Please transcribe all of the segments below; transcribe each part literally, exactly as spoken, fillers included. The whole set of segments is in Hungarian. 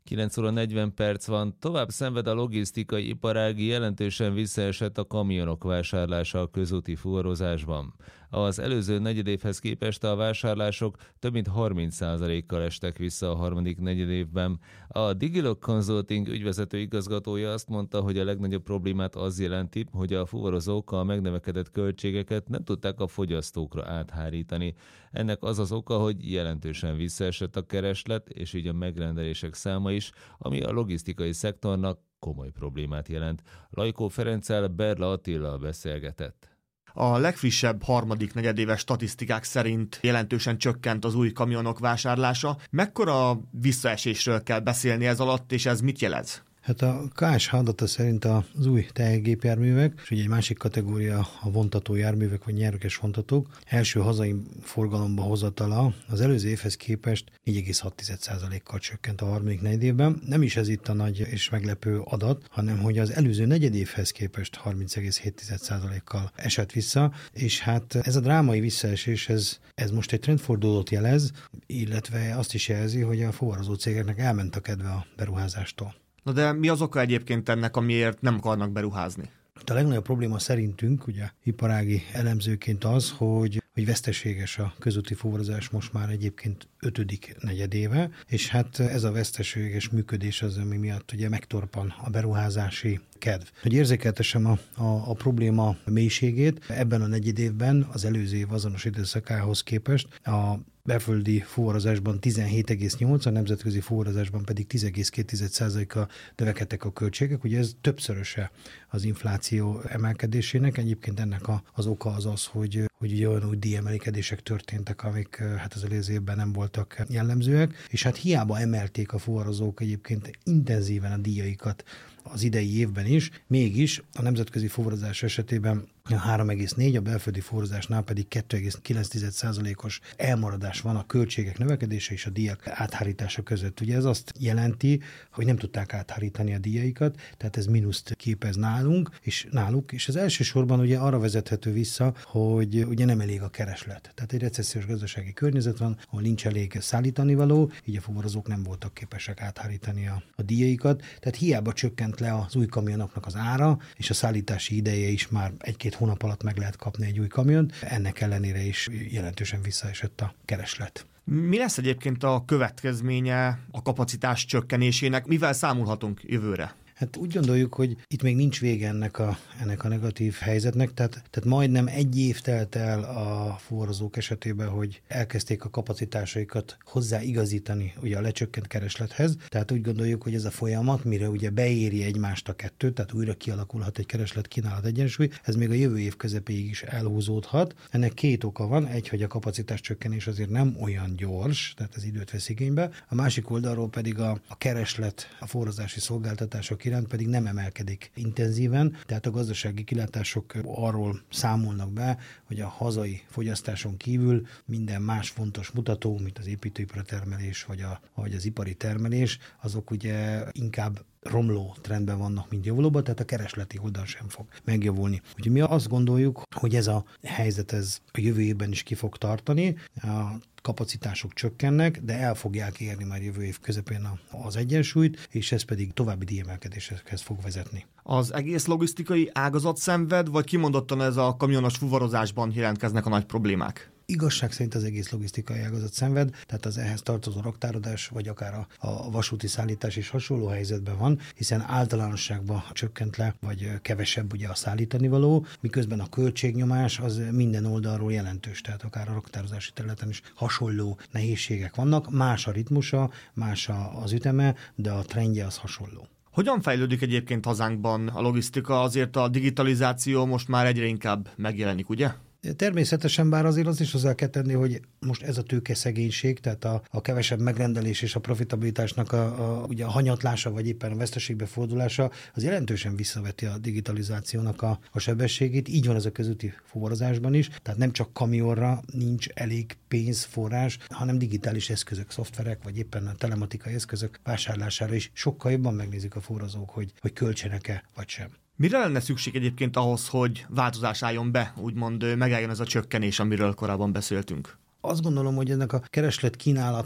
kilenc óra negyven perc van, tovább szenved a logisztikai iparág, jelentősen visszaesett a kamionok vásárlása a közúti fuvarozásban. Az előző negyedévhez képest a vásárlások több mint harminc százalékkal estek vissza a harmadik negyedévben. A Digilog Consulting ügyvezető igazgatója azt mondta, hogy a legnagyobb problémát az jelenti, hogy a fuvarozók a megnövekedett költségeket nem tudták a fogyasztókra áthárítani. Ennek az az oka, hogy jelentősen visszaesett a kereslet, és így a megrendelések száma is, ami a logisztikai szektornak komoly problémát jelent. Lajkó Ferenccel Berla Attila beszélgetett. A legfrissebb harmadik negyedéves statisztikák szerint jelentősen csökkent az új kamionok vásárlása. Mekkora visszaesésről kell beszélni ez alatt, és ez mit jelent? Hát a ká es há adata szerint az új tehergépjárművek, és ugye egy másik kategória a vontató járművek, vagy nyerges vontatók, első hazai forgalomba hozatala az előző évhez képest négy egész hat százalékkal csökkent a harmadik negyedévben. Nem is ez itt a nagy és meglepő adat, hanem hogy az előző negyedévhez képest harminc egész hét százalékkal esett vissza, és hát ez a drámai visszaesés, ez, ez most egy trendfordulót jelez, illetve azt is jelzi, hogy a fuvarozó cégeknek elment a kedve a beruházástól. Na de mi az oka egyébként ennek, amiért nem akarnak beruházni? A legnagyobb probléma szerintünk, ugye iparági elemzőként az, hogy, hogy veszteséges a közúti fuvarozás most már egyébként ötödik negyedéve, és hát ez a veszteséges működés az, ami miatt ugye megtorpan a beruházási kedv. Hogy érzékeltessem a, a, a probléma mélységét, ebben a negyedévben az előző év azonos időszakához képest a belföldi fuvarozásban tizenhét egész nyolc, a nemzetközi fuvarozásban pedig tíz egész két százalékkal növekedtek a költségek. Ugye ez többszöröse az infláció emelkedésének. Egyébként ennek a, az oka az az, hogy, hogy ugye olyan új díjemelkedések történtek, amik hát az előző évben nem voltak jellemzőek, és hát hiába emelték a fuvarozók egyébként intenzíven a díjaikat az idei évben is, mégis a nemzetközi fuvarozás esetében három egész négy, a belföldi fuvarozásnál pedig kettő egész kilenc százalékos elmaradás van a költségek növekedése és a díjak áthárítása között. Ugye ez azt jelenti, hogy nem tudták áthárítani a díjaikat, tehát ez mínuszt képez nálunk, és náluk, és az elsősorban ugye arra vezethető vissza, hogy ugye nem elég a kereslet. Tehát egy recessziós gazdasági környezet van, ahol nincs elég szállítanivaló, így a fuvarozók nem voltak képesek áthárítani a, a díjaikat, tehát hiába csökkent le az új kamionoknak az ára, és a szállítási ideje is már egy-két hónap alatt meg lehet kapni egy új kamiont, ennek ellenére is jelentősen visszaesett a kereslet. Mi lesz egyébként a következménye a kapacitás csökkenésének? Mivel számolhatunk jövőre? Hát úgy gondoljuk, hogy itt még nincs vége ennek a, ennek a negatív helyzetnek, tehát, tehát majdnem egy év telt el a fuvarozók esetében, hogy elkezdték a kapacitásaikat hozzáigazítani ugye a lecsökkent kereslethez, tehát úgy gondoljuk, hogy ez a folyamat, mire ugye beéri egymást a kettőt, tehát újra kialakulhat egy kereslet-kínálat egyensúly, ez még a jövő év közepéig is elhúzódhat. Ennek két oka van, egy, hogy a kapacitás csökkenés azért nem olyan gyors, tehát ez időt vesz igénybe, a másik oldalról pedig a, a kereslet, a fuvarozási szolgáltatások iránt pedig nem emelkedik intenzíven, tehát a gazdasági kilátások arról számolnak be, hogy a hazai fogyasztáson kívül minden más fontos mutató, mint az építőipar termelés, vagy, a, vagy az ipari termelés, azok ugye inkább romló trendben vannak, mint javulóban, tehát a keresleti oldal sem fog megjavulni. Úgyhogy mi azt gondoljuk, hogy ez a helyzet ez a jövő évben is ki fog tartani, a kapacitások csökkennek, de el fogják érni már jövő év közepén az egyensúlyt, és ez pedig további díjemelkedésekhez fog vezetni. Az egész logisztikai ágazat szenved, vagy kimondottan ez a kamionos fuvarozásban jelentkeznek a nagy problémák? Igazság szerint az egész logisztikai ágazat szenved, tehát az ehhez tartozó raktárodás, vagy akár a, a vasúti szállítás is hasonló helyzetben van, hiszen általánosságban csökkent le, vagy kevesebb ugye a szállítanivaló, miközben a költségnyomás az minden oldalról jelentős, tehát akár a raktározási területen is hasonló nehézségek vannak, más a ritmusa, más az üteme, de a trendje az hasonló. Hogyan fejlődik egyébként hazánkban a logisztika? Azért a digitalizáció most már egyre inkább megjelenik, ugye? Természetesen, bár azért az is hozzá kell tenni, hogy most ez a tőkeszegénység, tehát a, a kevesebb megrendelés és a profitabilitásnak a, a, ugye a hanyatlása, vagy éppen a veszteségbe fordulása, az jelentősen visszaveti a digitalizációnak a, a sebességét. Így van ez a közúti fuvarozásban is, tehát nem csak kamionra nincs elég pénzforrás, hanem digitális eszközök, szoftverek, vagy éppen a telematikai eszközök vásárlására is sokkal jobban megnézik a fuvarozók, hogy, hogy költsenek-e, vagy sem. Mire lenne szükség egyébként ahhoz, hogy változás álljon be, úgymond megálljon ez a csökkenés, amiről korábban beszéltünk? Azt gondolom, hogy ennek a kereslet-kínálatnak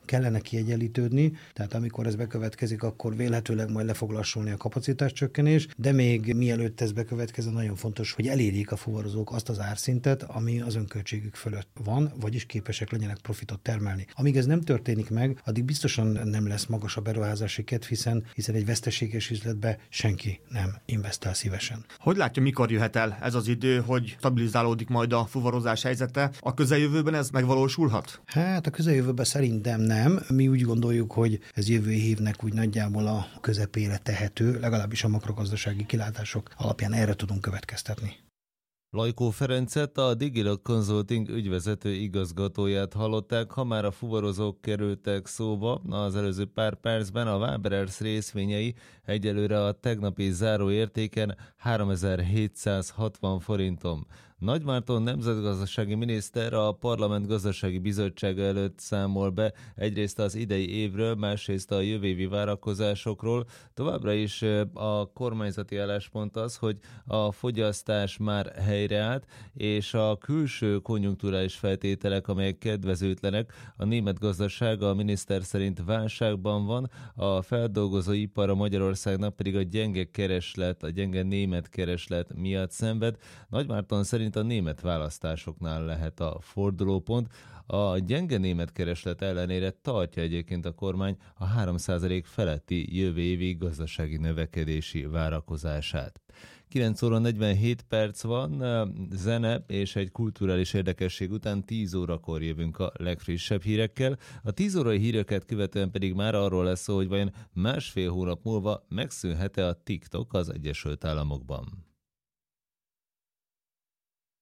kellene kiegyenlítődni, tehát amikor ez bekövetkezik, akkor vélhetőleg majd le fog lassulni a kapacitáscsökkenés, de még mielőtt ez bekövetkezzen, nagyon fontos, hogy elérjék a fuvarozók azt az árszintet, ami az önköltségük fölött van, vagyis képesek legyenek profitot termelni. Amíg ez nem történik meg, addig biztosan nem lesz magas a beruházási kedv, hiszen, hiszen egy veszteséges üzletbe senki nem investál szívesen. Hogy látja, mikor jöhet el ez az idő, hogy stabilizálódik majd a fuvarozás helyzete? A közeljövőben ez megvalósulhat? Hát a közeljövőben szerintem nem. Mi úgy gondoljuk, hogy ez jövő évnek úgy nagyjából a közepére tehető, legalábbis a makrogazdasági kilátások alapján erre tudunk következtetni. Lajkó Ferencet, a Digilog Consulting ügyvezető igazgatóját hallották, ha már a fuvarozók kerültek szóba. Az előző pár percben a Waberers részvényei egyelőre a tegnapi záróértéken háromezer-hétszázhatvan forinton. Nagy Márton nemzetgazdasági miniszter a Parlament Gazdasági Bizottsága előtt számol be egyrészt az idei évről, másrészt a jövő évi várakozásokról. Továbbra is a kormányzati álláspont az, hogy a fogyasztás már helyreállt, és a külső konjunkturális feltételek, amelyek kedvezőtlenek, a német gazdaság a miniszter szerint válságban van, a feldolgozóipar a Magyarországnak pedig a gyenge kereslet, a gyenge német kereslet miatt szenved. Nagy Márton szerint a német választásoknál lehet a fordulópont. A gyenge német kereslet ellenére tartja egyébként a kormány a három százalék feletti jövő évi gazdasági növekedési várakozását. kilenc óra negyvenhét perc van, zene és egy kulturális érdekesség után tíz órakor jövünk a legfrissebb hírekkel. A tíz órai híreket követően pedig már arról lesz szó, hogy vajon másfél hónap múlva megszűnhet-e a TikTok az Egyesült Államokban.